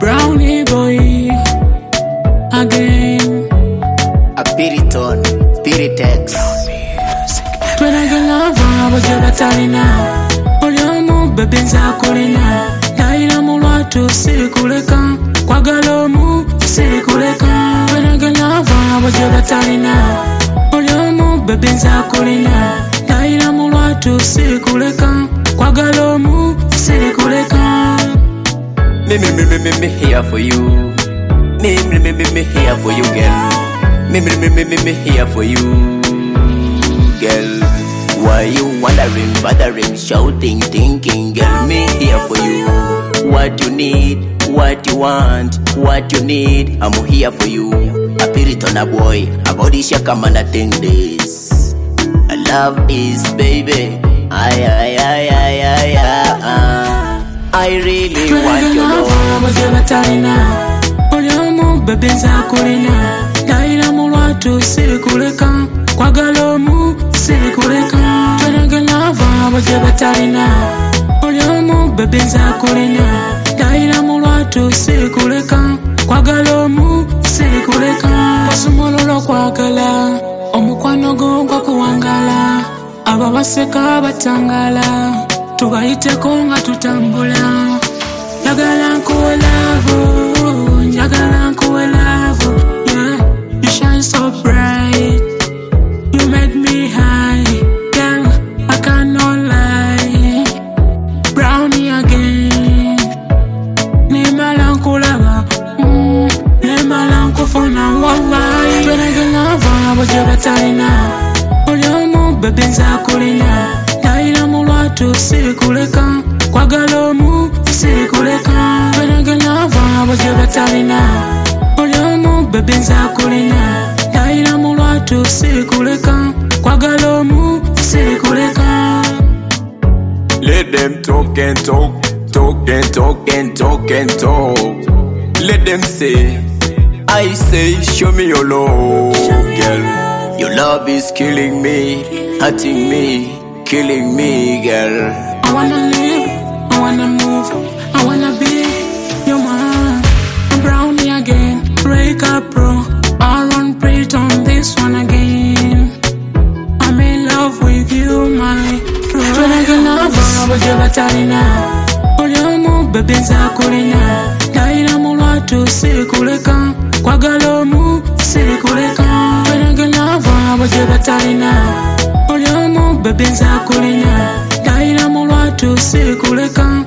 Brownie boy again. A Piriton, Piritex. When I get love, but you're batalina. Olyomu baby nzakulina. Naira mulwatu sirikuleka. Kwagalomu sirikuleka. When I get love, but you're batalina. Olyomu baby nzakulina. Naira mulwatu sirikuleka. Kwagalomu sirikuleka. Me here for you. Me here for you, girl. Me here for you, girl. Why you wondering, bothering, shouting, thinking, girl? Me here for you. What you need, what you want, what you need, I'm here for you. A Piriton a boy, a body shaka man a thing this. A love is baby. I really want your love. Olyomu baby nzakulina. Naira mulwatu sirikuleka. Kwagalomu sirikuleka. Twenage lava baje batalina. Olyomu baby nzakulina. Naira mulwatu sirikuleka. Kwagalomu sirikuleka. Wasumulolo kwagala. Omukwano gwo kuwangala. Ababaseka batangala. Tubayiteko nga tutambula. Njagala nkuwe love, njagala nkuwe love. Yeah, you shine so bright. You make me high. Girl, I cannot lie. Brownie again. Nemala nkulaba. Nemala nkufuna wallahi. When I get love, baje batalina. Olyomu baby nzakulina. Naira mulwatu sirikuleka. Kwagalomu sirikuleka. When I get love, baje batalina. Olyomu baby nzakulina. Naira mulwatu sirikuleka. Kwagalomu sirikuleka. Let them talk and talk, talk and talk and talk and talk. Let them say, I say, show me your love, girl. Your love is killing me, hurting me, killing me, girl. I wanna live, I wanna move, I wanna be your man. I'm Brownie again, break up bro. I run Prit on this one again. I'm in love with you, my bro. When I get love, baje batalina. Olyomu baby nzakulina. Naira mulwatu sirikuleka. Kwagalomu sirikuleka. When I get love, baje batalina. Olyomu baby nzakulina. Naira mulwatu sirikuleka.